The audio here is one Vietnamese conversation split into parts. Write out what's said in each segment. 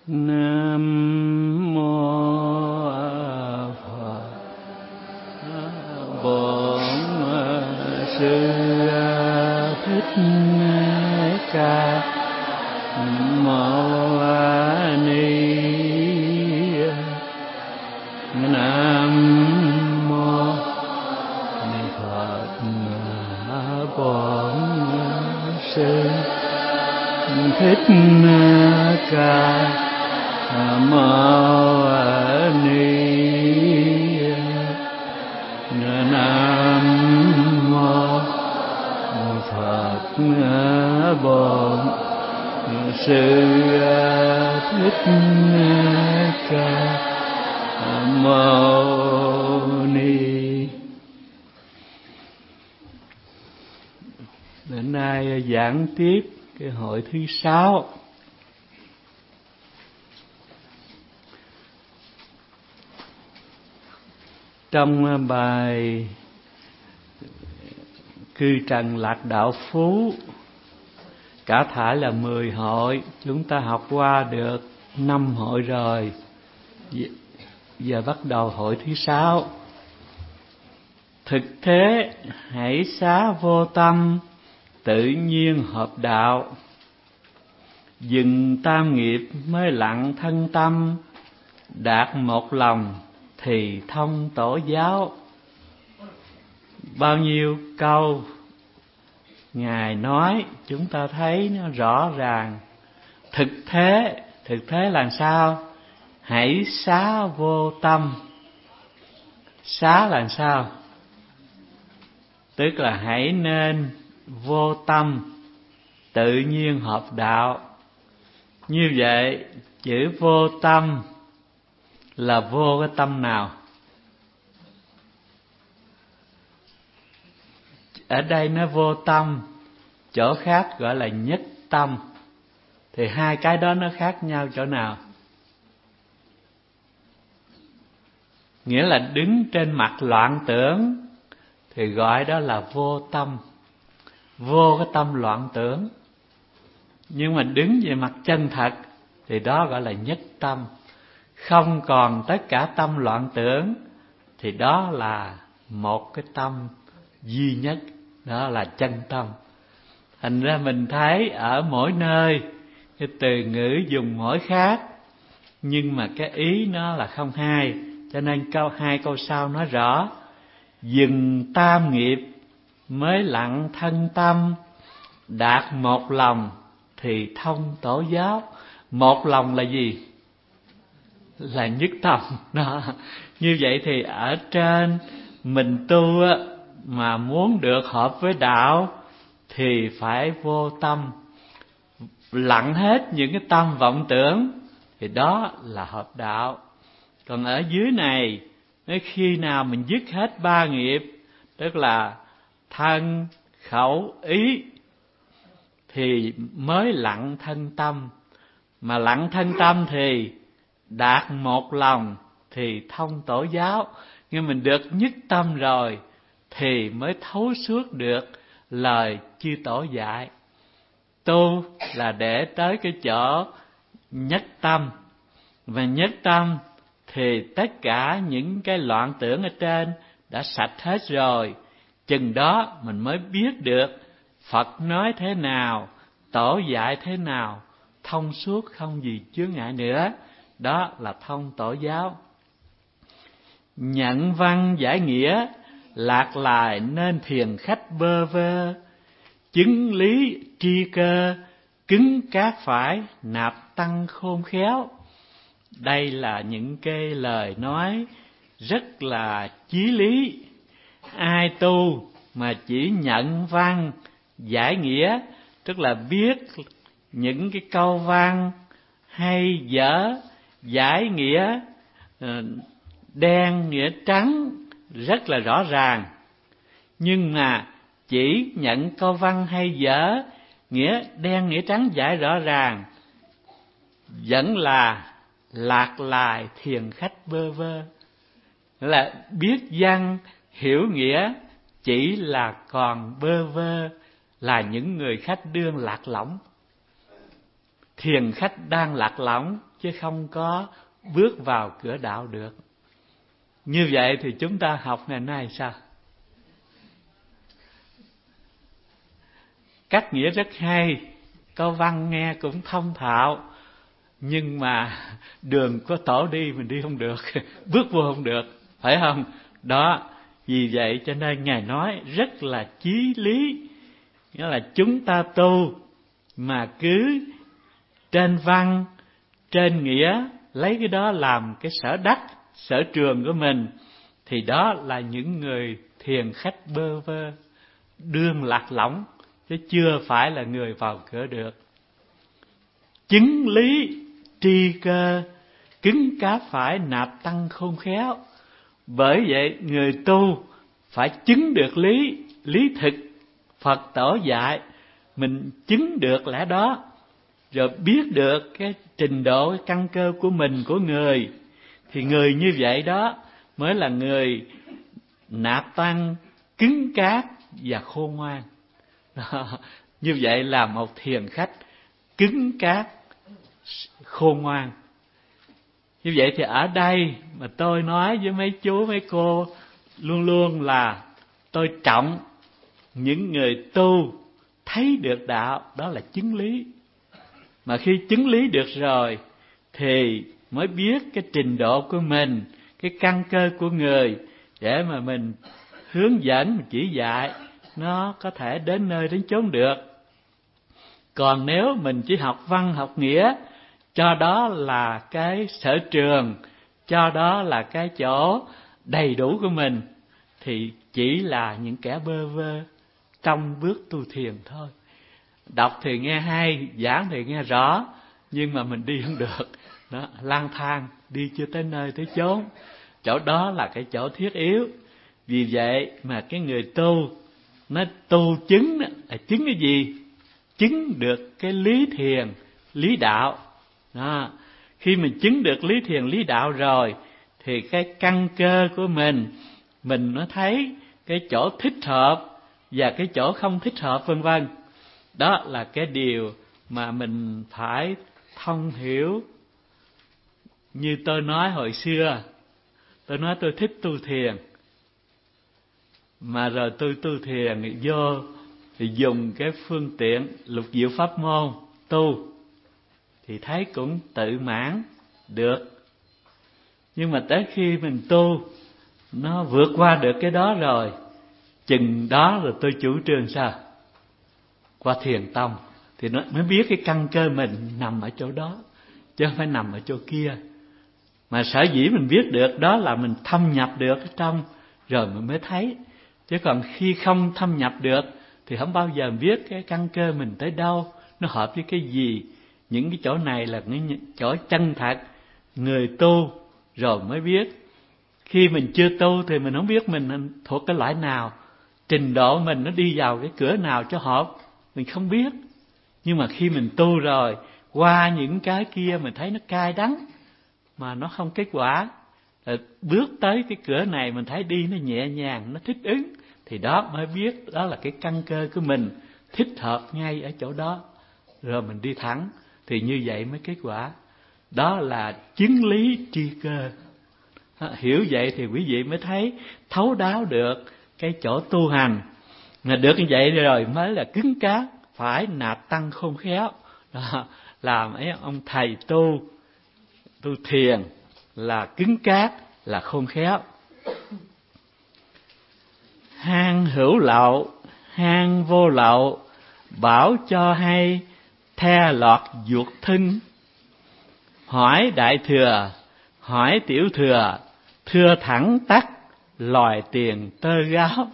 Nam mô Phật. Bổn Sư Thích Ca Mâu Ni. Nam mô Ni Phật. Bổn Sư Thích Ca Mâu Ni. Nam mô Phật. Bổn Sư Thích Ca Mâu Ni. Đến nay giảng tiếp cái hội thứ 6. Trong bài Cư Trần Lạc Đạo Phú, cả thảy là 10 hội, chúng ta học qua được 5 hội rồi. Giờ bắt đầu hội thứ 6. Thực thế hãy xá vô tâm, tự nhiên hợp đạo. Dừng tam nghiệp mới lặng thân tâm, đạt một lòng thì thông tổ giáo. Bao nhiêu câu Ngài nói chúng ta thấy nó rõ ràng. Thực thế là sao? Hãy xá vô tâm. Xá là sao? Tức là hãy nên vô tâm, tự nhiên hợp đạo. Như vậy chữ vô tâm là vô cái tâm nào? Ở đây nó vô tâm, chỗ khác gọi là nhất tâm. Thì hai cái đó nó khác nhau chỗ nào? Nghĩa là đứng trên mặt loạn tưởng thì gọi đó là vô tâm, vô cái tâm loạn tưởng. Nhưng mà đứng về mặt chân thật thì đó gọi là nhất tâm. Không còn tất cả tâm loạn tưởng thì đó là một cái tâm duy nhất, đó là chân tâm. Thành ra mình thấy ở mỗi nơi cái từ ngữ dùng mỗi khác, nhưng mà cái ý nó là không hai. Cho nên hai câu sau nói rõ: dừng tam nghiệp mới lặng thân tâm, đạt một lòng thì thông tổ giáo. Một lòng là gì? Là nhất tâm đó. Như vậy thì ở trên mình tu á, mà muốn được hợp với đạo thì phải vô tâm, lặng hết những cái tâm vọng tưởng, thì đó là hợp đạo. Còn ở dưới này, nếu khi nào mình dứt hết ba nghiệp, tức là thân, khẩu, ý, thì mới lặng thân tâm. Mà lặng thân tâm thì đạt một lòng thì thông tổ giáo. Nhưng mình được nhất tâm rồi thì mới thấu suốt được lời chư tổ dạy. Tu là để tới cái chỗ nhất tâm. Và nhất tâm thì tất cả những cái loạn tưởng ở trên đã sạch hết rồi. Chừng đó mình mới biết được Phật nói thế nào, tổ dạy thế nào, thông suốt không gì chướng ngại nữa. Đó là thông tổ giáo. Nhận văn giải nghĩa, lạc lại nên thiền khách bơ vơ. Chứng lý tri cơ, cứng cáp phải, nạp tăng khôn khéo. Đây là những cái lời nói rất là chí lý. Ai tu mà chỉ nhận văn giải nghĩa, tức là biết những cái câu văn hay dở, giải nghĩa đen nghĩa trắng rất là rõ ràng, nhưng mà chỉ nhận câu văn hay dở, nghĩa đen nghĩa trắng giải rõ ràng, vẫn là lạc lại thiền khách bơ vơ. Nghĩa là biết văn hiểu nghĩa chỉ là còn bơ vơ, là những người khách đương lạc lõng. Thiền khách đang lạc lõng chứ không có bước vào cửa đạo được. Như vậy thì chúng ta học ngày nay sao? Cách nghĩa rất hay, câu văn nghe cũng thông thạo, nhưng mà đường có tổ đi mình đi không được, bước vô không được, phải không? Đó, vì vậy cho nên Ngài nói rất là chí lý, nghĩa là chúng ta tu mà cứ trên văn, trên nghĩa, lấy cái đó làm cái sở đắc, sở trường của mình, thì đó là những người thiền khách bơ vơ, đương lạc lõng, chứ chưa phải là người vào cửa được. Chứng lý tri cơ, cứng cáp phải nạp tăng khôn khéo. Bởi vậy người tu phải chứng được lý thực Phật tổ dạy, mình chứng được lẽ đó, rồi biết được cái trình độ, cái căn cơ của mình, của người, thì người như vậy đó mới là người nạp tăng, cứng cáp và khôn ngoan. Như vậy là một thiền khách cứng cáp, khôn ngoan. Như vậy thì ở đây mà tôi nói với mấy chú mấy cô luôn luôn là tôi trọng những người tu thấy được đạo, đó là chứng lý. Mà khi chứng lý được rồi thì mới biết cái trình độ của mình, cái căn cơ của người, để mà mình hướng dẫn, mình chỉ dạy nó có thể đến nơi đến chốn được. Còn nếu mình chỉ học văn học nghĩa, cho đó là cái sở trường, cho đó là cái chỗ đầy đủ của mình, thì chỉ là những kẻ bơ vơ trong bước tu thiền thôi. Đọc thì nghe hay, giảng thì nghe rõ, nhưng mà mình đi không được. Đó, lang thang, đi chưa tới nơi tới chốn. Chỗ đó là cái chỗ thiết yếu. Vì vậy mà cái người tu, nó tu chứng là chứng cái gì? Chứng được cái lý thiền, lý đạo. Đó. Khi mình chứng được lý thiền, lý đạo rồi, thì cái căn cơ của mình nó thấy cái chỗ thích hợp và cái chỗ không thích hợp, vân vân. Đó là cái điều mà mình phải thông hiểu. Như tôi nói hồi xưa, tôi nói tôi thích tu thiền, mà rồi tôi tu thiền vô thì dùng cái phương tiện lục diệu pháp môn tu, thì thấy cũng tự mãn được. Nhưng mà tới khi mình tu, nó vượt qua được cái đó rồi, chừng đó rồi tôi chủ trương sao? Qua thiền tông thì nó mới biết cái căn cơ mình nằm ở chỗ đó, chứ không phải nằm ở chỗ kia. Mà sở dĩ mình biết được đó là mình thâm nhập được ở trong, rồi mình mới thấy. Chứ còn khi không thâm nhập được thì không bao giờ biết cái căn cơ mình tới đâu, nó hợp với cái gì. Những cái chỗ này là những chỗ chân thật, người tu rồi mới biết. Khi mình chưa tu thì mình không biết mình thuộc cái loại nào, trình độ mình nó đi vào cái cửa nào cho hợp, mình không biết. Nhưng mà khi mình tu rồi, qua những cái kia mình thấy nó cay đắng, mà nó không kết quả, rồi bước tới cái cửa này mình thấy đi nó nhẹ nhàng, nó thích ứng, thì đó mới biết đó là cái căn cơ của mình thích hợp ngay ở chỗ đó, rồi mình đi thẳng, thì như vậy mới kết quả. Đó là chứng lý tri cơ. Hiểu vậy thì quý vị mới thấy thấu đáo được cái chỗ tu hành. Mà được như vậy rồi mới là cứng cáp, phải nạp tăng khôn khéo. Đó, làm ấy ông thầy tu thiền là cứng cáp, là khôn khéo. Hang hữu lậu, hang vô lậu, bảo cho hay, the lọt ruột thân. Hỏi đại thừa, hỏi tiểu thừa, thưa thẳng tắc, lòi tiền tơ gáo.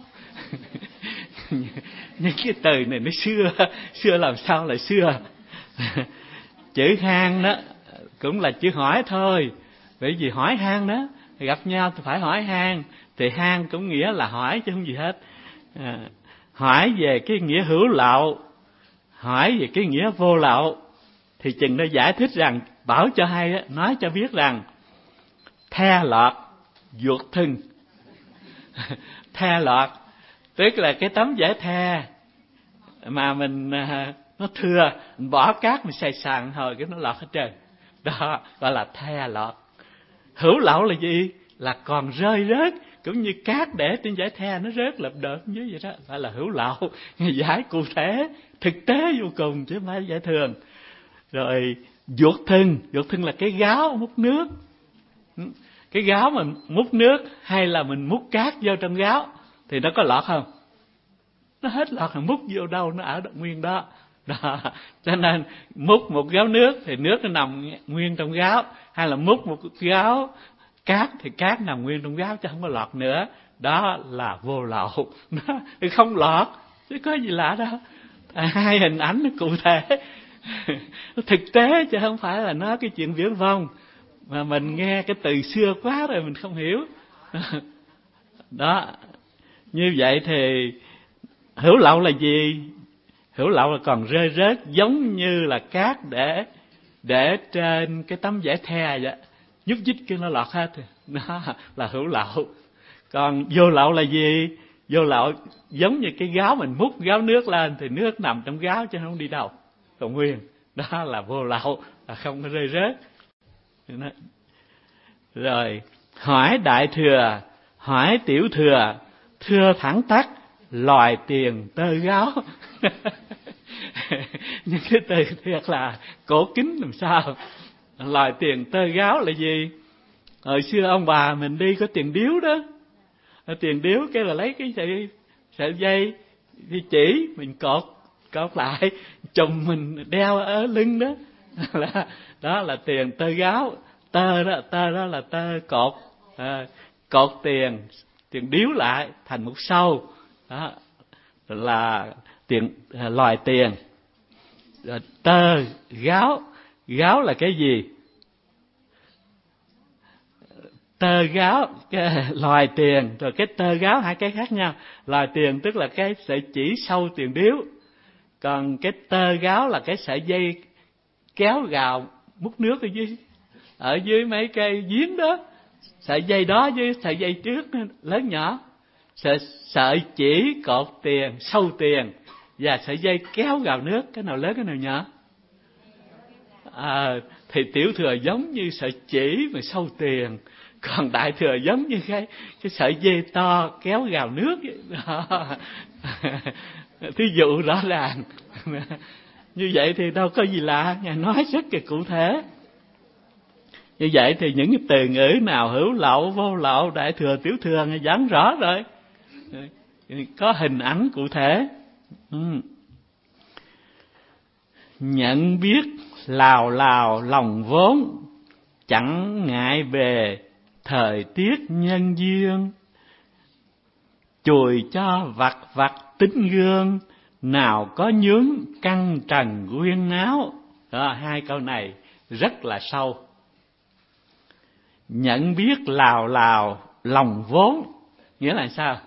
Nhưng cái từ này nó xưa làm sao lại xưa. Chữ hang đó cũng là chữ hỏi thôi. Bởi vì hỏi hang đó, gặp nhau thì phải hỏi hang, thì hang cũng nghĩa là hỏi chứ không gì hết. Hỏi về cái nghĩa hữu lậu, hỏi về cái nghĩa vô lậu, thì chừng nó giải thích rằng, bảo cho hay đó, nói cho biết rằng the lọt ruột thân. The lọt tức là cái tấm vải the mà mình nó thưa, mình bỏ cát mình xài sàn hồi cái nó lọt hết trơn. Đó gọi là the lọt. Hữu lậu là gì? Là còn rơi rớt, cũng như cát để trên dải the nó rớt lợp đợt dưới vậy đó, gọi là hữu lậu. Giải cụ thể, thực tế vô cùng chứ không phải giải thường. Rồi vuột thân là cái gáo múc nước. Cái gáo mình múc nước hay là mình múc cát vô trong gáo thì nó có lọt không? Nó hết lọt, là múc vô đâu nó ở nguyên đó. Đó. Cho nên múc một gáo nước thì nước nó nằm nguyên trong gáo, hay là múc một gáo cát thì cát nằm nguyên trong gáo chứ không có lọt nữa. Đó là vô lậu. Đó, không lọt chứ có gì lạ đâu. Hai hình ảnh nó cụ thể, thực tế chứ không phải là nói cái chuyện viển vông mà mình nghe cái từ xưa quá rồi mình không hiểu. Đó, như vậy thì hữu lậu là gì? Hữu lậu là còn rơi rớt, giống như là cát để trên cái tấm vải the vậy, nhúc nhích cái nó lọt hết. Đó là hữu lậu. Còn vô lậu là gì? Vô lậu giống như cái gáo mình múc gáo nước lên thì nước nằm trong gáo chứ không đi đâu, còn nguyên. Đó là vô lậu, là không có rơi rớt. Rồi hỏi đại thừa, hỏi tiểu thừa, thưa thẳng tắc, lòi tiền tơ gáo. Nhưng cái từ thiệt là cổ kính làm sao. Lòi tiền tơ gáo là gì? Hồi xưa ông bà mình đi có tiền điếu đó. Tiền điếu cái là lấy cái sợi dây thì chỉ mình cột lại chùm mình đeo ở lưng đó. Đó là tiền tơ gáo. Tơ đó là tơ cột. Cột tiền điếu lại thành một sâu. Đó là tiền, loài tiền. Tơ gáo là cái gì? Tơ gáo, cái loài tiền, rồi cái tơ gáo hai cái khác nhau. Loài tiền tức là cái sợi chỉ sâu tiền điếu, còn cái tơ gáo là cái sợi dây kéo gào múc nước ở dưới mấy cây giếng đó. Sợi dây đó với sợi dây trước lớn nhỏ, sợi chỉ cột tiền sâu tiền và sợi dây kéo gào nước, cái nào lớn cái nào nhỏ? Thì tiểu thừa giống như sợi chỉ mà sâu tiền, còn đại thừa giống như cái sợi dây to kéo gào nước vậy. Thí dụ rõ ràng. Như vậy thì đâu có gì lạ, Ngài nói rất là cụ thể. Như vậy thì những cái từ ngữ nào hữu lậu, vô lậu, đại thừa, tiểu thừa Ngài giảng rõ rồi, có hình ảnh cụ thể. Nhận biết lào lòng vốn, chẳng ngại về thời tiết nhân duyên. Chùi cho vặt tính gương, nào có nhướng căng trần quyên náo. Đó, hai câu này rất là sâu. Nhận biết lào lòng vốn nghĩa là sao?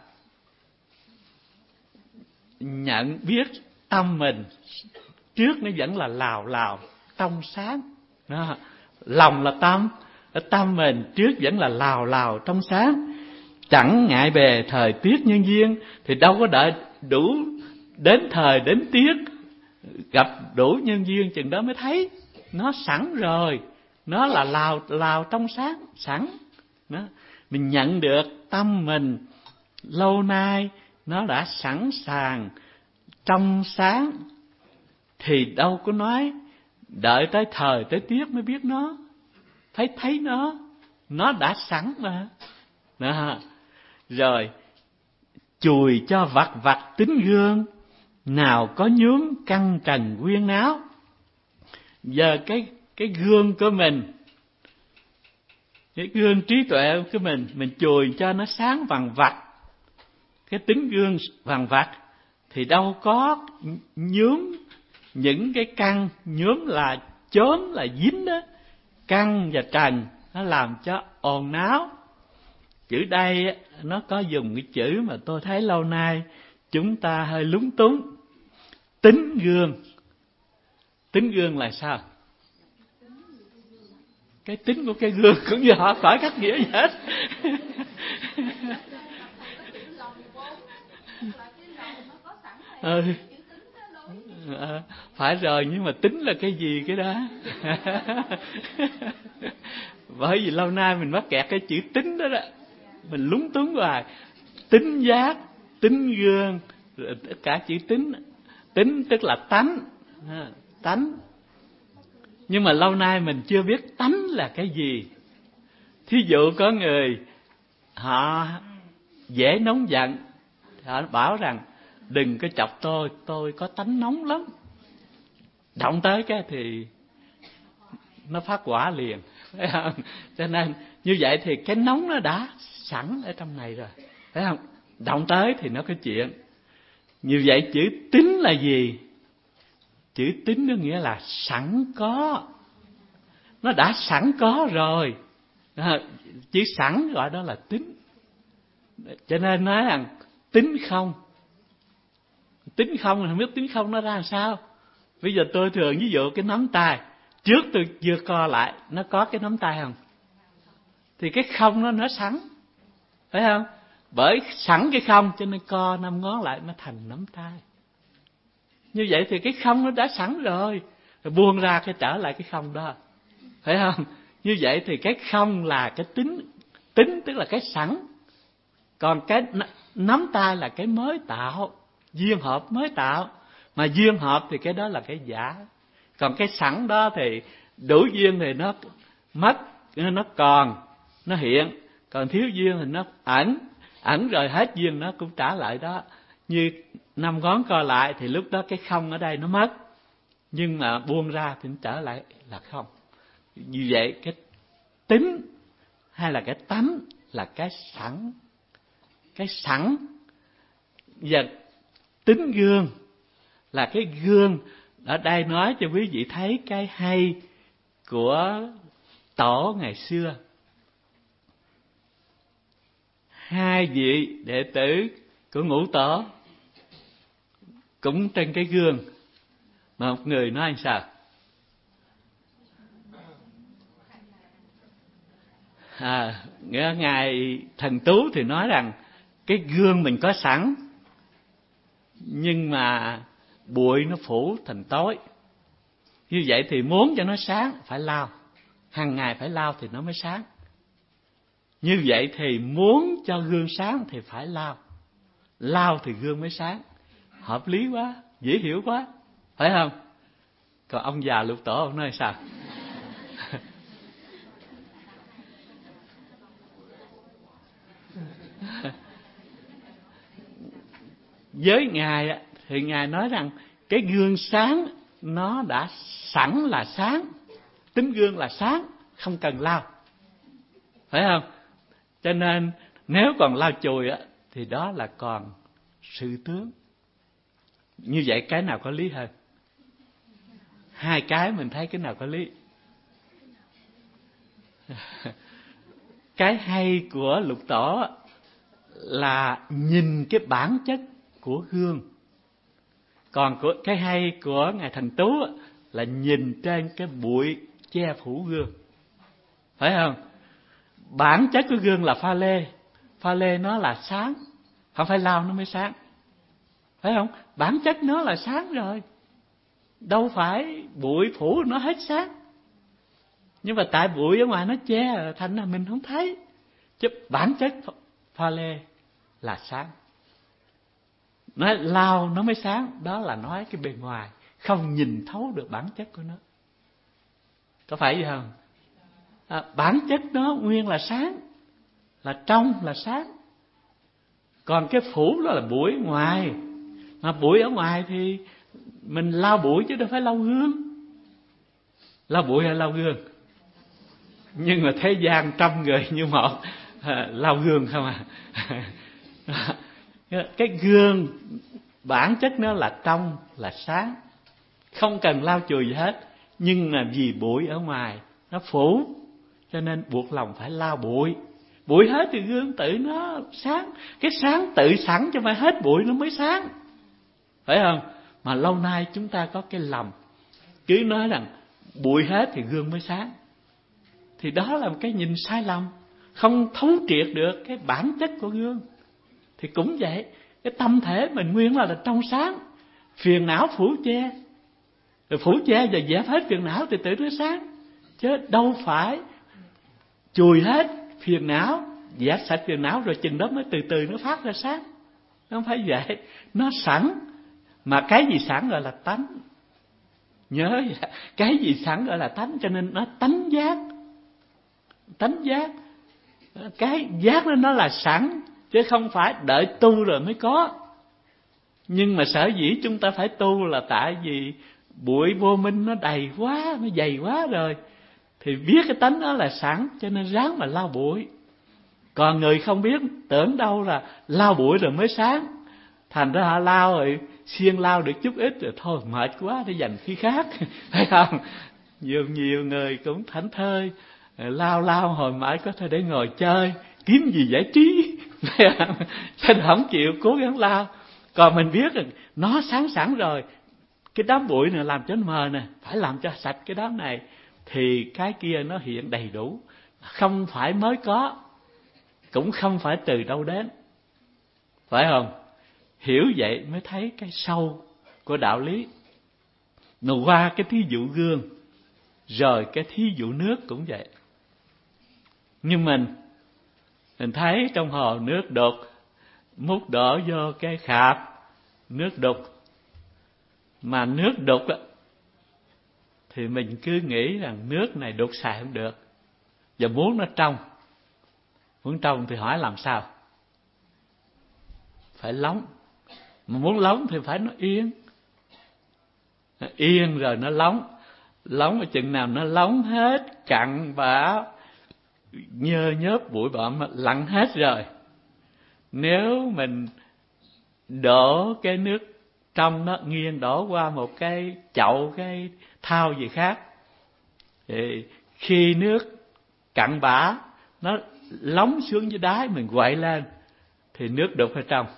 Nhận biết tâm mình trước nó vẫn là lào trong sáng. Đó. Lòng là tâm mình trước vẫn là lào trong sáng. Chẳng ngại bề thời tiết nhân duyên, thì đâu có đợi đủ đến thời đến tiết gặp đủ nhân duyên chừng đó mới thấy. Nó sẵn rồi, nó là lào trong sáng sẵn. Đó. Mình nhận được tâm mình lâu nay nó đã sẵn sàng trong sáng, thì đâu có nói đợi tới thời tới tiết mới biết nó. Thấy nó đã sẵn mà. Đó. Rồi chùi cho vặt tính gương, nào có nhướng căng trần quyên náo. Giờ cái gương của mình, cái gương trí tuệ của mình chùi cho nó sáng vằng vặt. Cái tính gương vằng vặt thì đâu có nhướng những cái căn, nhuốm là chớm là dính đó, căn và trần nó làm cho ồn náo. Chữ đây nó có dùng cái chữ mà tôi thấy lâu nay chúng ta hơi lúng túng. Tính gương là sao? Cái tính của cái gương cũng như họ khỏi cách nghĩa gì hết. Phải rồi, nhưng mà tính là cái gì cái đó? Bởi vì lâu nay mình mắc kẹt cái chữ tính đó đó, mình lúng túng hoài. Tính giác, tính gương, tất cả chữ tính. Tính tức là tánh, tánh. Nhưng mà lâu nay mình chưa biết tánh là cái gì. Thí dụ có người họ dễ nóng giận, họ bảo rằng đừng có chọc tôi có tánh nóng lắm. Động tới cái thì nó phát hỏa liền, phải không? Cho nên như vậy thì cái nóng nó đã sẵn ở trong này rồi, phải không? Động tới thì nó có chuyện. Như vậy chữ tính là gì? Chữ tính nó nghĩa là sẵn có. Nó đã sẵn có rồi. Chữ sẵn gọi đó là tính. Cho nên nói rằng tính không. Tính không thì không biết tính không nó ra làm sao. Bây giờ tôi thường ví dụ cái nắm tay, trước tôi vừa co lại, nó có cái nắm tay không? Thì cái không nó sẵn, phải không? Bởi sẵn cái không cho nên co 5 ngón lại nó thành nắm tay. Như vậy thì cái không nó đã sẵn rồi buông ra cái trở lại cái không đó, phải không? Như vậy thì cái không là cái tính. Tính tức là cái sẵn. Còn cái nắm tay là cái mới tạo, duyên hợp mới tạo. Mà duyên hợp thì cái đó là cái giả. Còn cái sẵn đó thì đủ duyên thì nó mất, nó còn, nó hiện. Còn thiếu duyên thì nó ẩn rồi hết duyên nó cũng trả lại đó. Như 5 ngón co lại thì lúc đó cái không ở đây nó mất. Nhưng mà buông ra thì nó trở lại là không. Như vậy cái tính hay là cái tánh là cái sẵn. Cái sẵn. Và tính gương là cái gương. Ở đây nói cho quý vị thấy cái hay của tổ ngày xưa. 2 vị đệ tử của Ngũ Tổ cũng trên cái gương. Mà một người nói sao? Ngài Thần Tú thì nói rằng cái gương mình có sẵn, nhưng mà bụi nó phủ thành tối. Như vậy thì muốn cho nó sáng phải lau, hàng ngày phải lau thì nó mới sáng. Như vậy thì muốn cho gương sáng thì phải lau thì gương mới sáng. Hợp lý quá, dễ hiểu quá, phải không? Còn ông già Lục Tổ ông nói sao? Với Ngài thì Ngài nói rằng cái gương sáng nó đã sẵn là sáng. Tính gương là sáng, không cần lau, phải không? Cho nên nếu còn lau chùi thì đó là còn sự tướng. Như vậy cái nào có lý hơn? Hai cái mình thấy cái nào có lý? Cái hay của Lục Tổ là nhìn cái bản chất của gương. Còn cái hay của Ngài Thần Tú là nhìn trên cái bụi che phủ gương, phải không? Bản chất của gương là pha lê. Pha lê nó là sáng, không phải lau nó mới sáng, phải không? Bản chất nó là sáng rồi, đâu phải bụi phủ nó hết sáng. Nhưng mà tại bụi ở ngoài nó che thành ra mình không thấy. Chứ bản chất pha lê là sáng. Nói lau nó mới sáng, đó là nói cái bề ngoài, không nhìn thấu được bản chất của nó. Có phải vậy không? Bản chất nó nguyên là sáng, là trong, là sáng. Còn cái phủ đó là bụi ở ngoài. Mà bụi ở ngoài thì mình lau bụi chứ đâu phải lau gương. Lau bụi hay lau gương? Nhưng mà thế gian trăm người như một, lau gương không à. Cái gương bản chất nó là trong, là sáng, không cần lau chùi gì hết. Nhưng mà vì bụi ở ngoài nó phủ, cho nên buộc lòng phải lau bụi. Bụi hết thì gương tự nó sáng. Cái sáng tự sẵn cho phải hết bụi nó mới sáng, phải không? Mà lâu nay chúng ta có cái lầm, cứ nói rằng bụi hết thì gương mới sáng. Thì đó là một cái nhìn sai lầm, không thấu triệt được cái bản chất của gương. Thì cũng vậy, cái tâm thể mình nguyên là trong sáng, phiền não phủ che. Rồi phủ che và dẹp hết phiền não thì tự nó sáng. Chứ đâu phải chùi hết phiền não, dẹp sạch phiền não rồi chừng đó mới từ từ nó phát ra sáng. Nó không phải vậy. Nó sẵn. Mà cái gì sẵn gọi là tánh. Nhớ vậy. Cái gì sẵn gọi là tánh. Cho nên nó tánh giác. Tánh giác. Cái giác đó nó là sẵn, chứ không phải đợi tu rồi mới có. Nhưng mà sở dĩ chúng ta phải tu là tại vì bụi vô minh nó đầy quá, nó dày quá rồi. Thì biết cái tánh đó là sẵn, cho nên ráng mà lau bụi. Còn người không biết, tưởng đâu là lau bụi rồi mới sáng. Thành ra họ lau rồi, siêng lau được chút ít rồi thôi mệt quá để dành khi khác. Thấy không? Nhiều người cũng thảnh thơi, lau hồi mãi có thể để ngồi chơi, kiếm gì giải trí. Cho nên không chịu cố gắng lau. Còn mình biết rằng nó sáng sẵn rồi, cái đám bụi này làm cho nó mờ nè, phải làm cho sạch cái đám này, thì cái kia nó hiện đầy đủ. Không phải mới có, cũng không phải từ đâu đến. Phải không? Hiểu vậy mới thấy cái sâu của đạo lý. Nó qua cái thí dụ gương, rồi cái thí dụ nước cũng vậy. Nhưng mình thấy trong hồ nước đục, múc đổ vô cái khạp, nước đục. Mà nước đục thì mình cứ nghĩ rằng nước này đục xài không được, và muốn nó trong. Muốn trong thì hỏi làm sao? Phải lóng. Mà muốn lóng thì phải nó yên. Yên rồi nó lóng. Lóng ở chừng nào nó lóng hết, cặn bã, nhơ nhớp bụi bặm lặn hết rồi. Nếu mình đổ cái nước trong nó nghiêng đổ qua một cái chậu, cái thau gì khác, thì khi nước cặn bã nó lóng xuống dưới đáy, mình quậy lên thì nước đục ở trong.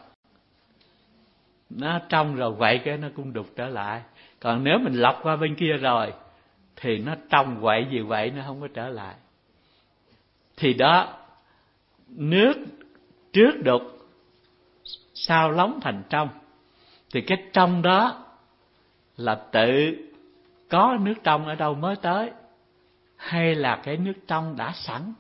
Nó trong rồi quậy cái nó cũng đục trở lại. Còn nếu mình lọc qua bên kia rồi thì nó trong quậy gì quậy nó không có trở lại. Thì đó, nước trước đục sau lóng thành trong. Thì cái trong đó là tự có nước trong ở đâu mới tới, hay là cái nước trong đã sẵn?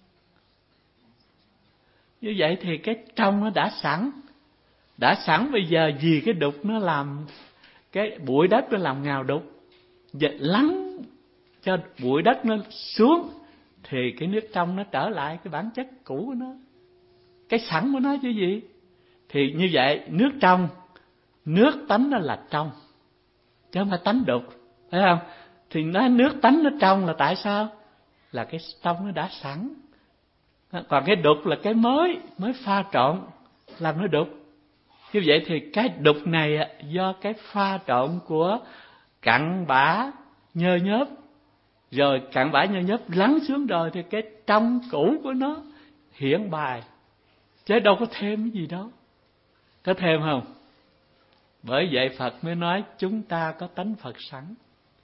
Như vậy thì cái trong nó đã sẵn. Đã sẵn bây giờ vì cái đục nó làm, cái bụi đất nó làm ngào đục, và lắng cho bụi đất nó xuống, thì cái nước trong nó trở lại cái bản chất cũ của nó, cái sẵn của nó chứ gì. Thì như vậy nước trong, nước tánh nó là trong, chứ không phải tánh đục, phải không? Thì nó nước tánh nó trong là tại sao? Là cái trong nó đã sẵn. Còn cái đục là cái mới pha trộn làm nó đục. Như vậy thì cái đục này do cái pha trộn của cặn bã nhơ nhớp, rồi cặn bã nhơ nhớp lắng xuống rồi thì cái trong cũ của nó hiển bài, chứ đâu có thêm cái gì đâu. Có thêm không? Bởi vậy Phật mới nói chúng ta có tánh Phật sẵn.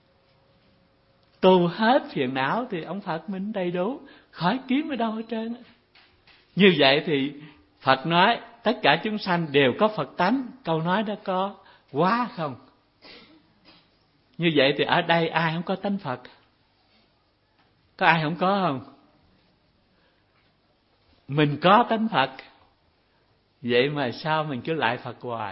Tu hết phiền não thì ông Phật mình đầy đủ, khỏi kiếm ở đâu hết trơn. Như vậy thì Phật nói tất cả chúng sanh đều có Phật tánh. Câu nói đó có quá không? Như vậy thì ở đây ai không có tánh Phật? Có ai không có không? Mình có tánh Phật, vậy mà sao mình cứ lại Phật hoài?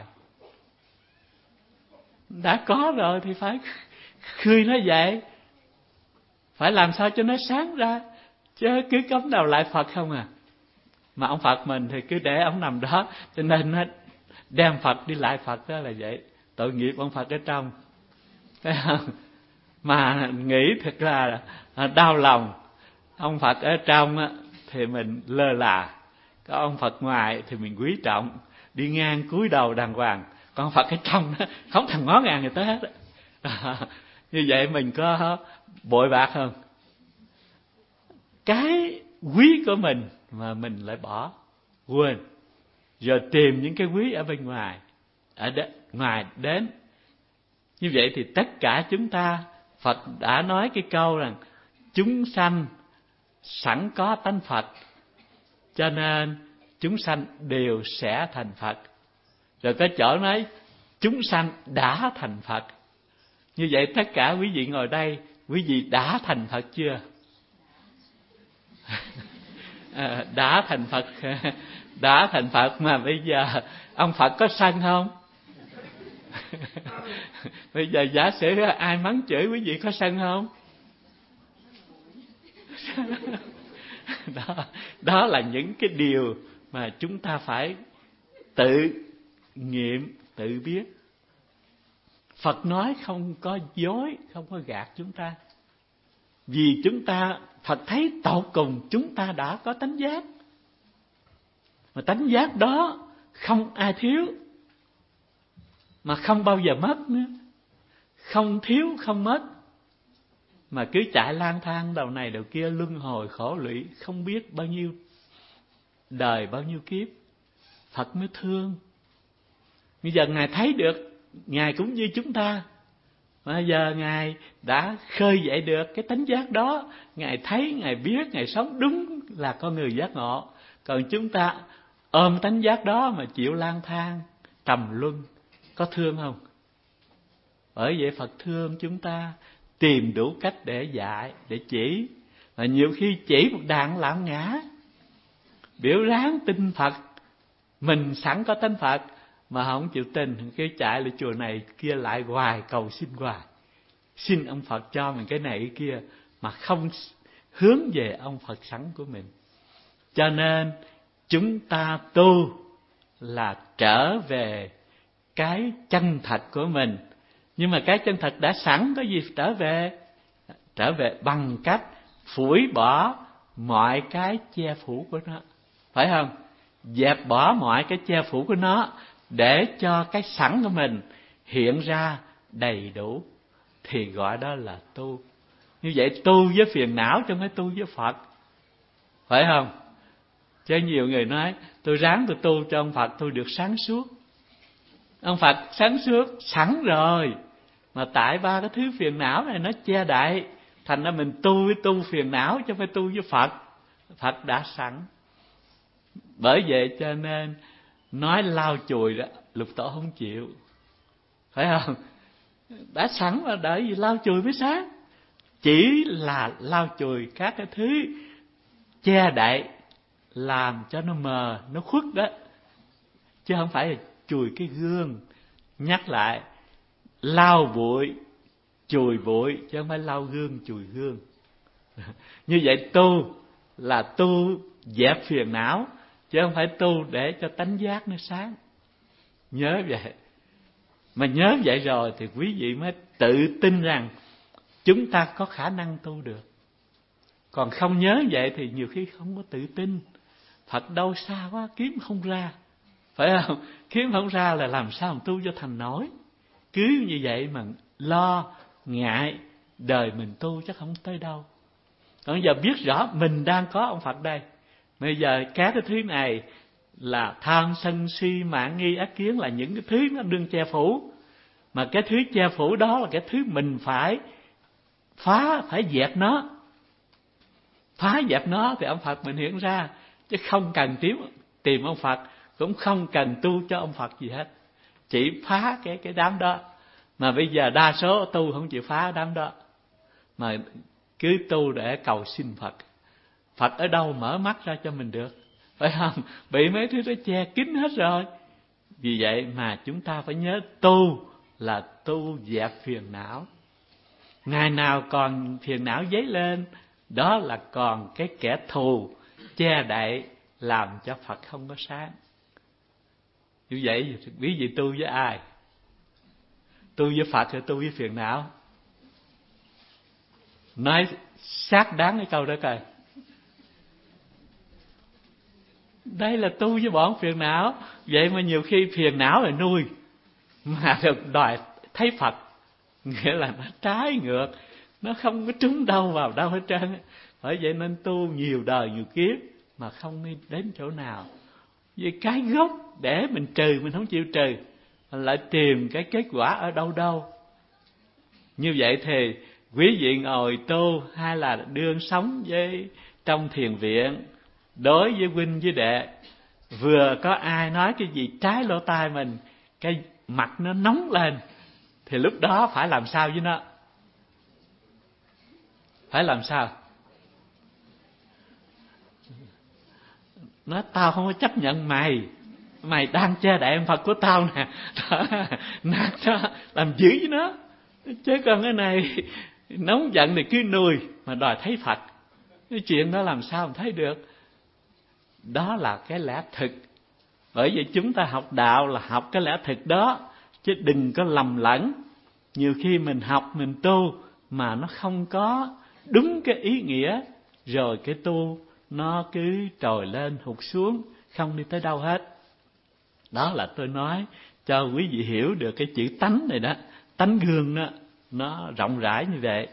Đã có rồi thì phải khơi nó vậy, phải làm sao cho nó sáng ra, chứ cứ cấm đầu lại Phật không à. Mà ông Phật mình thì cứ để ông nằm đó, cho nên nó đem Phật đi lại Phật, đó là vậy. Tội nghiệp ông Phật ở trong, thấy không? Mà nghĩ thật là đau lòng. Ông Phật ở trong thì mình lơ là, có ông Phật ngoài thì mình quý trọng, đi ngang cúi đầu đàng hoàng. Còn Phật ở trong đó không thằng ngó ngàng người tới hết. Như vậy mình có bội bạc không? Cái quý của mình mà mình lại bỏ quên, rồi tìm những cái quý ở bên ngoài, ở ngoài đến. Như vậy thì tất cả chúng ta, Phật đã nói cái câu rằng chúng sanh sẵn có tánh Phật, cho nên chúng sanh đều sẽ thành Phật. Rồi có chỗ nói chúng sanh đã thành Phật, Như vậy tất cả quý vị ngồi đây, quý vị đã thành Phật chưa? Đã thành Phật. Đã thành Phật mà bây giờ ông Phật có sân không? Bây giờ giả sử ai mắng chửi quý vị có sân không? Đó là những cái điều mà chúng ta phải tự nghiệm, tự biết. Phật nói không có dối, không có gạt chúng ta. Vì chúng ta, Phật thấy tột cùng chúng ta đã có tánh giác. Mà tánh giác đó không ai thiếu, mà không bao giờ mất nữa. Không thiếu, không mất. Mà cứ chạy lang thang đầu này đầu kia, luân hồi khổ lụy không biết bao nhiêu đời, bao nhiêu kiếp. Phật mới thương. Bây giờ Ngài thấy được, Ngài cũng như chúng ta. Bây giờ Ngài đã khơi dậy được cái tánh giác đó. Ngài thấy, Ngài biết, Ngài sống đúng là con người giác ngộ. Còn chúng ta ôm tánh giác đó mà chịu lang thang, trầm luân, có thương không? Bởi vậy Phật thương chúng ta, tìm đủ cách để dạy, để chỉ. Và nhiều khi chỉ một đàn lạm ngã, biểu ráng tin Phật, mình sẵn có tánh Phật mà không chịu tin, cái chạy lại chùa này kia lại hoài, cầu xin hoài, xin ông Phật cho mình cái này cái kia, mà không hướng về ông Phật sẵn của mình. Cho nên chúng ta tu là trở về cái chân thật của mình. Nhưng mà cái chân thật đã sẵn, có gì trở về? Trở về bằng cách phủi bỏ mọi cái che phủ của nó, phải không? Dẹp bỏ mọi cái che phủ của nó, để cho cái sẵn của mình hiện ra đầy đủ, thì gọi đó là tu. Như vậy tu với phiền não chứ không phải tu với Phật, phải không? Chứ nhiều người nói tôi ráng tôi tu cho ông Phật tôi được sáng suốt. Ông Phật sáng suốt sẵn rồi, mà tại ba cái thứ phiền não này nó che đậy, thành ra mình tu với tu phiền não chứ không phải tu với Phật. Phật đã sẵn. Bởi vậy cho nên nói lau chùi đó, Lục Tổ không chịu, phải không? Đã sẵn mà đợi gì lau chùi mới sáng. Chỉ là lau chùi các cái thứ che đậy, làm cho nó mờ, nó khuất đó, chứ không phải là chùi cái gương. Nhắc lại, lau bụi, chùi bụi, chứ không phải lau gương, chùi gương. Như vậy tu là tu dẹp phiền não, chứ không phải tu để cho tánh giác nó sáng. Nhớ vậy. Mà nhớ vậy rồi thì quý vị mới tự tin rằng chúng ta có khả năng tu được. Còn không nhớ vậy thì nhiều khi không có tự tin. Phật đâu xa quá, kiếm không ra, phải không? Kiếm không ra là làm sao mà tu cho thành nổi. Cứ như vậy mà lo, ngại, đời mình tu chắc không tới đâu. Còn giờ biết rõ mình đang có ông Phật đây. Bây giờ các cái thứ này là tham sân si mạn nghi ác kiến, là những cái thứ nó đương che phủ. Mà cái thứ che phủ đó là cái thứ mình phải phá, phải dẹp nó. Phá dẹp nó thì ông Phật mình hiện ra, chứ không cần tìm ông Phật, cũng không cần tu cho ông Phật gì hết. Chỉ phá cái đám đó. Mà bây giờ đa số tu không chịu phá đám đó, mà cứ tu để cầu xin Phật. Phật ở đâu mở mắt ra cho mình được, phải không? Bị mấy thứ đó che kín hết rồi. Vì vậy mà chúng ta phải nhớ tu là tu dẹp phiền não. Ngày nào còn phiền não dấy lên, đó là còn cái kẻ thù che đậy, làm cho Phật không có sáng. Như vậy quý vị tu với ai? Tu với Phật hay tu với phiền não? Nói xác đáng cái câu đó coi. Đây là tu với bọn phiền não. Vậy mà nhiều khi phiền não là nuôi, mà đòi thấy Phật, nghĩa là nó trái ngược, nó không có trúng đâu vào đâu hết trơn. Bởi vậy nên tu nhiều đời nhiều kiếp mà không đi đến chỗ nào. Vì cái gốc để mình trừ mình không chịu trừ, mình lại tìm cái kết quả ở đâu đâu. Như vậy thì quý vị ngồi tu hay là đương sống với trong thiền viện, đối với huynh với đệ, vừa có ai nói cái gì trái lỗ tai mình, cái mặt nó nóng lên, thì lúc đó phải làm sao với nó? Phải làm sao? Nó tao không có chấp nhận mày đang che đậy Phật của tao nè. Nạt nó, làm dữ với nó. Chứ còn cái này nóng giận thì cứ nuôi mà đòi thấy Phật. Cái chuyện đó làm sao mà thấy được? Đó là cái lẽ thực. Bởi vì chúng ta học đạo là học cái lẽ thực đó, chứ đừng có lầm lẫn. Nhiều khi mình học, mình tu mà nó không có đúng cái ý nghĩa, rồi cái tu nó cứ trồi lên hụt xuống, không đi tới đâu hết. Đó là tôi nói cho quý vị hiểu được cái chữ tánh này đó. Tánh gương đó, nó rộng rãi như vậy.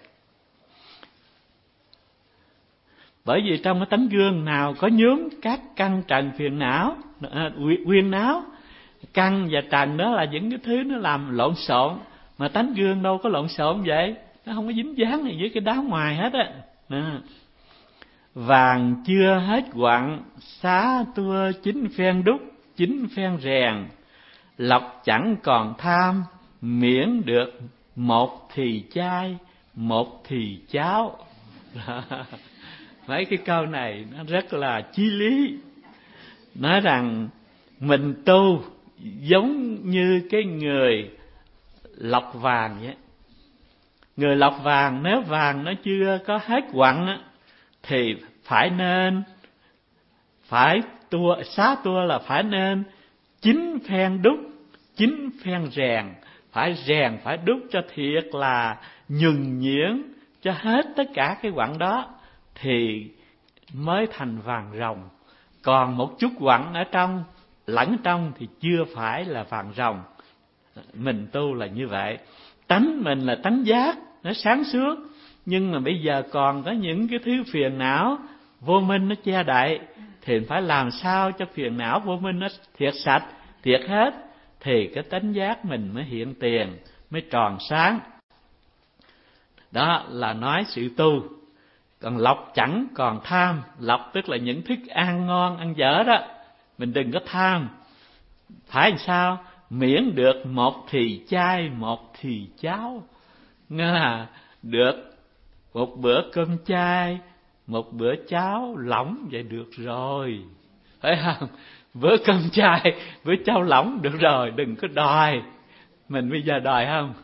Bởi vì trong cái tánh gương nào có nhuốm các căn trần phiền não, quyên não. Căn và trần đó là những cái thứ nó làm lộn xộn, mà tánh gương đâu có lộn xộn vậy. Nó không có dính dáng gì với cái đá ngoài hết á. Vàng chưa hết quặng, xá tua chín phen đúc, chín phen rèn. Lộc chẳng còn tham, miễn được một thì chai, một thì cháo. Mấy cái câu này nó rất là chí lý. Nói rằng mình tu giống như cái người lọc vàng vậy. Người lọc vàng, nếu vàng nó chưa có hết quặng á, thì phải xá tua là phải nên 9 phen đúc, 9 phen rèn. Phải rèn, phải đúc cho thiệt là nhuần nhuyễn, cho hết tất cả cái quặng đó, thì mới thành vàng ròng. Còn một chút quặng ở trong, lẫn trong thì chưa phải là vàng ròng. Mình tu là như vậy. Tánh mình là tánh giác, nó sáng suốt. Nhưng mà bây giờ còn có những cái thứ phiền não vô minh nó che đậy, thì phải làm sao cho phiền não vô minh nó thiệt sạch, thiệt hết, thì cái tánh giác mình mới hiện tiền, mới tròn sáng. Đó là nói sự tu. Còn lộc chẳng còn tham. Lộc tức là những thức ăn ngon, ăn dở đó, mình đừng có tham. Phải làm sao? Miễn được một thì chay, một thì cháo. Nghĩa là được một bữa cơm chay, một bữa cháo lỏng, vậy được rồi. Phải không? Bữa cơm chay, bữa cháo lỏng được rồi, đừng có đòi. Mình bây giờ đòi không?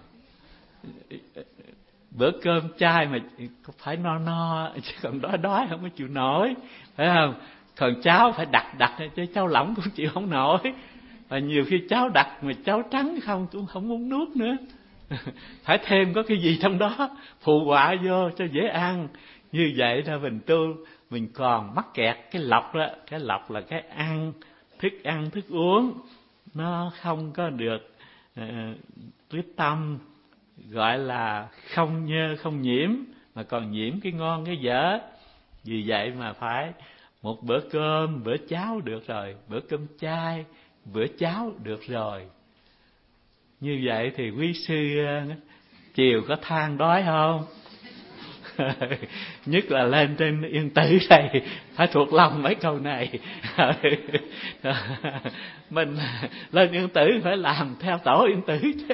Bữa cơm chay mà phải no, chứ còn đói không có chịu nổi. Phải không? Còn cháo phải đặc chứ cháo lỏng cũng chịu không nổi. Và nhiều khi cháo đặc mà cháo trắng không cũng không muốn nuốt nữa. Phải thêm có cái gì trong đó phụ họa vô cho dễ ăn. Như vậy ra mình tu, mình còn mắc kẹt cái lọc đó. Cái lọc là cái ăn, thức uống nó không có được quyết tâm, gọi là không nhơ không nhiễm, mà còn nhiễm cái ngon cái dở. Vì vậy mà phải một bữa cơm, bữa cháo được rồi, bữa cơm chay, bữa cháo được rồi. Như vậy thì quý sư chiều có than đói không? Nhất là lên trên Yên Tử đây phải thuộc lòng mấy câu này. Mình lên Yên Tử phải làm theo tổ Yên Tử chứ.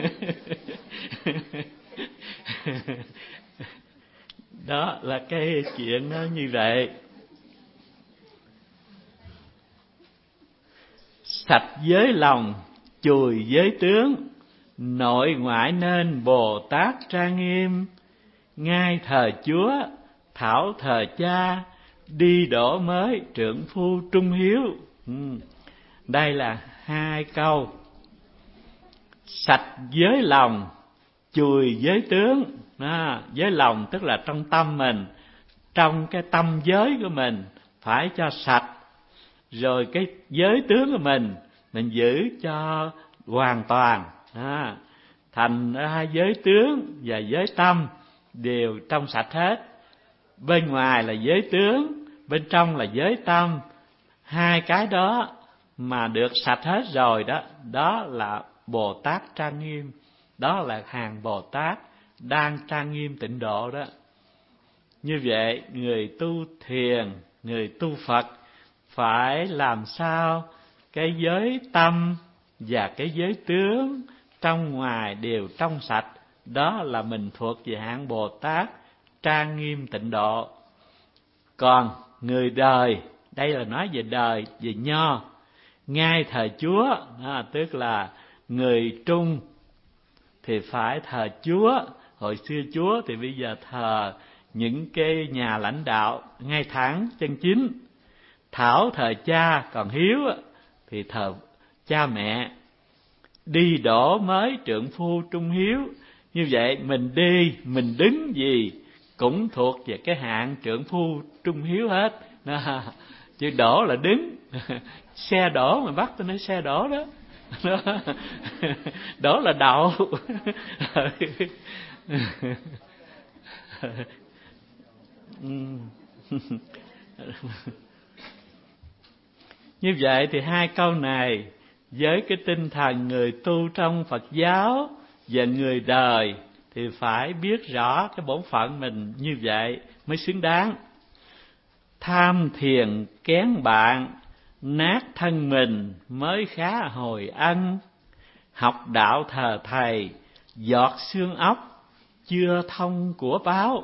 Đó là cái chuyện nó như vậy. Sạch giới lòng, chùi giới tướng, nội ngoại nên Bồ Tát trang nghiêm. Ngai thờ Chúa, thảo thờ cha, đi đổ mới trượng phu trung hiếu. Đây là hai câu. Sạch giới lòng, chùi giới tướng. Giới lòng tức là trong tâm mình, trong cái tâm giới của mình phải cho sạch. Rồi cái giới tướng của mình giữ cho hoàn toàn. Thành ra giới tướng và giới tâm đều trong sạch hết. Bên ngoài là giới tướng, bên trong là giới tâm. Hai cái đó mà được sạch hết rồi đó, đó là Bồ Tát trang nghiêm. Đó là hàng Bồ Tát đang trang nghiêm tịnh độ đó. Như vậy người tu thiền, người tu Phật phải làm sao cái giới tâm và cái giới tướng trong ngoài đều trong sạch, đó là mình thuộc về hạng Bồ Tát trang nghiêm tịnh độ. Còn người đời, đây là nói về đời, về nho, ngay thờ Chúa, tức là người Trung thì phải thờ Chúa. Hồi xưa Chúa thì bây giờ thờ những cái nhà lãnh đạo ngay thẳng chân chính. Thảo thờ cha, còn Hiếu thì thờ cha mẹ. Đi đổ mới trượng phu trung hiếu. Như vậy mình đi, mình đứng gì cũng thuộc về cái hạng trượng phu trung hiếu hết. Chứ đổ là đứng. Xe đổ mà bắt tôi nói xe đổ đó. Đổ là đậu. Như vậy thì hai câu này với cái tinh thần người tu trong Phật giáo và người đời thì phải biết rõ cái bổn phận mình như vậy mới xứng đáng. Tham thiền kén bạn, nát thân mình mới khá hồi ân. Học đạo thờ thầy, giọt xương ốc chưa thông của báo.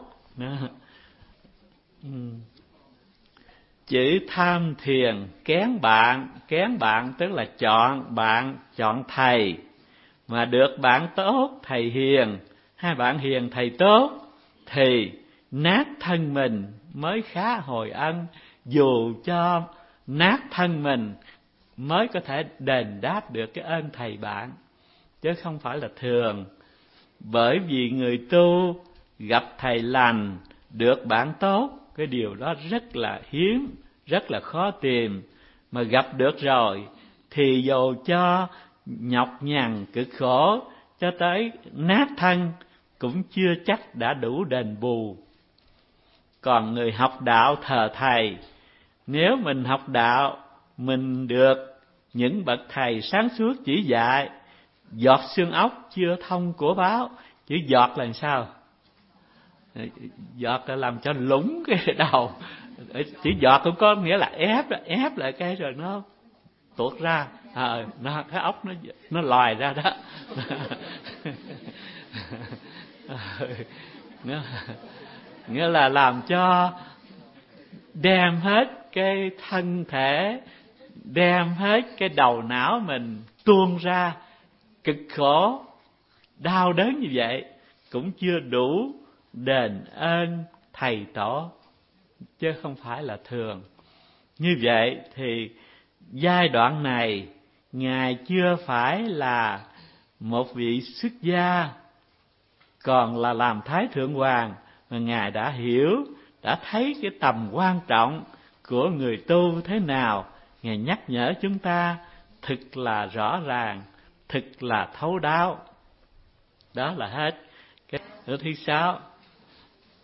Chữ tham thiền kén bạn tức là chọn bạn, chọn thầy. Mà được bạn tốt, thầy hiền, hai bạn hiền thầy tốt, thì nát thân mình mới khá hồi ân. Dù cho nát thân mình mới có thể đền đáp được cái ơn thầy bạn, chứ không phải là thường. Bởi vì người tu gặp thầy lành, được bạn tốt, cái điều đó rất là hiếm, rất là khó tìm. Mà gặp được rồi thì dù cho nhọc nhằn cực khổ cho tới nát thân cũng chưa chắc đã đủ đền bù. Còn người học đạo thờ thầy, nếu mình học đạo, mình được những bậc thầy sáng suốt chỉ dạy, giọt xương ốc chưa thông của báo. Chữ giọt là sao? Giọt là làm cho lủng cái đầu. Chữ giọt cũng có nghĩa là ép lại cái rồi nó tuột ra, cái ốc nó lòi ra đó. Nghĩa là làm cho đem hết cái thân thể, đem hết cái đầu não mình tuôn ra, cực khổ đau đớn như vậy cũng chưa đủ đền ơn thầy tổ, chứ không phải là thường. Như vậy thì giai đoạn này Ngài chưa phải là một vị xuất gia, còn là làm Thái Thượng Hoàng, mà Ngài đã hiểu, đã thấy cái tầm quan trọng của người tu thế nào. Ngài nhắc nhở chúng ta thực là rõ ràng, thực là thấu đáo. Đó là hết. Cái thứ sáu,